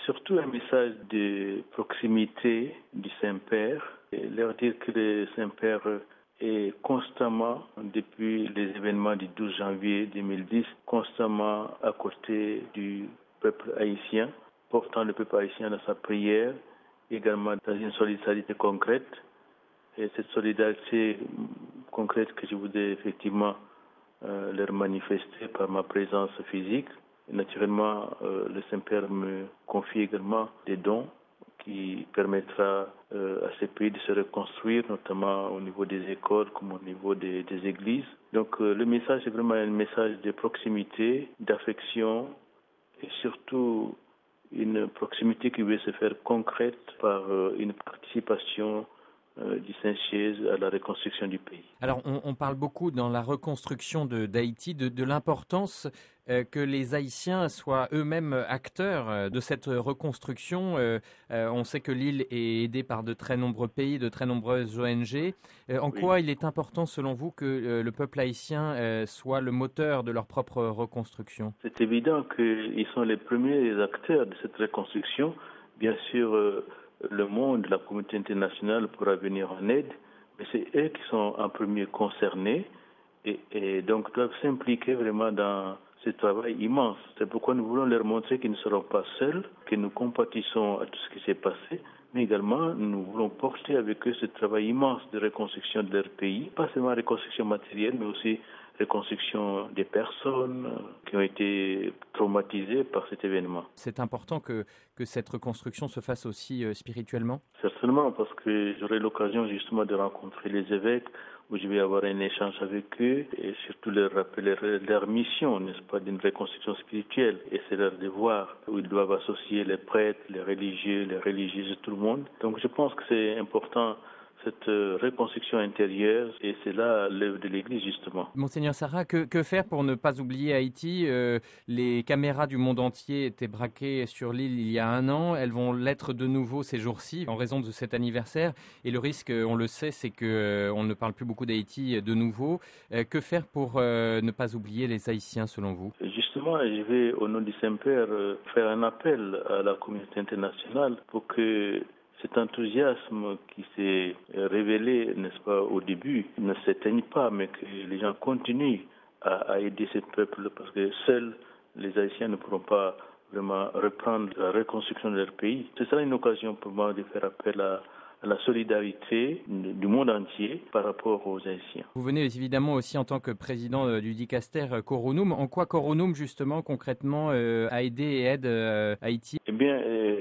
Surtout un message de proximité du Saint-Père, et leur dire que le Saint-Père est constamment, depuis les événements du 12 janvier 2010, constamment à côté du peuple haïtien, portant le peuple haïtien dans sa prière, également dans une solidarité concrète. Et cette solidarité concrète que je voudrais effectivement leur manifester par ma présence physique. Et naturellement, le Saint-Père me confie également des dons qui permettra à ces pays de se reconstruire, notamment au niveau des écoles comme au niveau des églises. Donc le message est vraiment un message de proximité, d'affection et surtout une proximité qui veut se faire concrète par une participation du Saint-Siège à la reconstruction du pays. Alors, on parle beaucoup dans la reconstruction d'Haïti de l'importance que les Haïtiens soient eux-mêmes acteurs de cette reconstruction. On sait que l'île est aidée par de très nombreux pays, de très nombreuses ONG. En quoi il est important, selon vous, que le peuple haïtien soit le moteur de leur propre reconstruction? C'est évident qu'ils sont les premiers acteurs de cette reconstruction. Bien sûr, le monde, la communauté internationale pourra venir en aide, mais c'est eux qui sont en premier concernés et donc doivent s'impliquer vraiment dans ce travail immense. C'est pourquoi nous voulons leur montrer qu'ils ne seront pas seuls, que nous compatissons à tout ce qui s'est passé, mais également nous voulons porter avec eux ce travail immense de reconstruction de leur pays, pas seulement reconstruction matérielle, mais aussi reconstruction des personnes qui ont été traumatisées par cet événement. C'est important que cette reconstruction se fasse aussi spirituellement? Certainement, parce que j'aurai l'occasion justement de rencontrer les évêques, où je vais avoir un échange avec eux et surtout leur rappeler leur mission, n'est-ce pas, d'une reconstruction spirituelle. Et c'est leur devoir, où ils doivent associer les prêtres, les religieux, les religieuses, tout le monde. Donc je pense que c'est important cette reconstruction intérieure et c'est là l'œuvre de l'Église justement. Monseigneur Sarah, que faire pour ne pas oublier Haïti? Les caméras du monde entier étaient braquées sur l'île il y a 1 an, elles vont l'être de nouveau ces jours-ci en raison de cet anniversaire et le risque, on le sait, c'est qu'on ne parle plus beaucoup d'Haïti de nouveau. Que faire pour ne pas oublier les Haïtiens selon vous? Justement, je vais au nom du Saint-Père faire un appel à la communauté internationale pour que cet enthousiasme qui s'est révélé, n'est-ce pas, au début, ne s'éteigne pas, mais que les gens continuent à aider ce peuple, parce que seuls les Haïtiens ne pourront pas vraiment reprendre la reconstruction de leur pays. Ce sera une occasion pour moi de faire appel à la solidarité du monde entier par rapport aux Haïtiens. Vous venez évidemment aussi en tant que président du Dicaster Coronum. En quoi Coronum, justement, concrètement, a aidé et aide Haïti? Eh bien,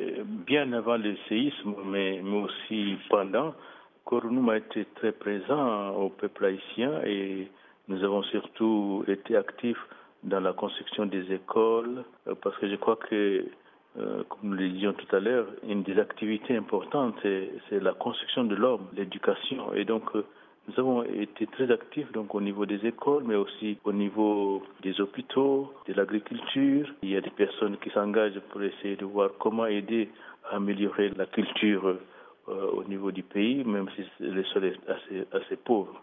bien avant le séisme, mais aussi pendant, Coronum a été très présent au peuple haïtien et nous avons surtout été actifs dans la construction des écoles parce que je crois que comme nous le disions tout à l'heure, une des activités importantes, c'est la construction de l'homme, l'éducation. Et donc, nous avons été très actifs donc, au niveau des écoles, mais aussi au niveau des hôpitaux, de l'agriculture. Il y a des personnes qui s'engagent pour essayer de voir comment aider à améliorer la culture au niveau du pays, même si le sol est assez pauvre.